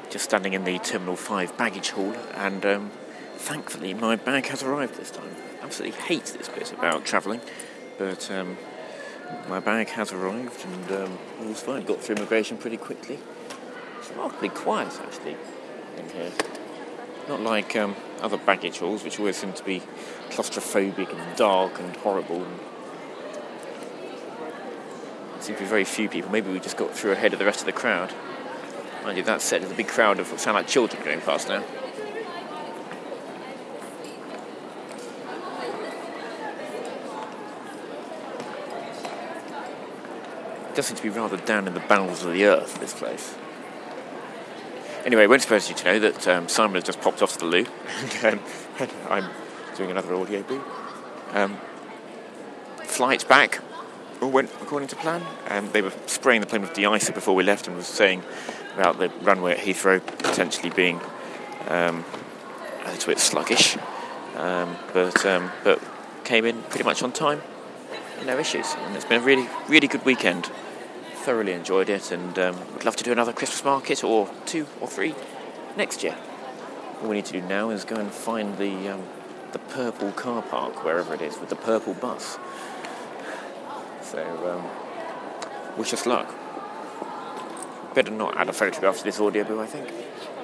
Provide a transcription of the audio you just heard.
just standing in the Terminal 5 baggage hall, and thankfully my bag has arrived this time. I absolutely hate this bit about travelling, but my bag has arrived, and all's fine. Got through immigration pretty quickly. It's remarkably quiet, actually, in here. Not like other baggage halls, which always seem to be claustrophobic and dark and horrible. And there seem to be very few people. Maybe we just got through ahead of the rest of the crowd. Mind you, that said, there's a big crowd of what sound like children going past now. It does seem to be rather down in the bowels of the earth, this place. Anyway, I won't suppose you to know that Simon has just popped off to the loo, and I'm doing another audio boot. Flight back all went according to plan. They were spraying the plane with de-icer before we left, and was saying about the runway at Heathrow potentially being a little bit sluggish, but came in pretty much on time, no issues, and it's been a really, really good weekend. Thoroughly enjoyed it, and would love to do another Christmas market or 2 or 3 next year. All we need to do now is go and find the purple car park, wherever it is, with the purple bus. So wish us luck. Better not add a photograph to this audio book, I think.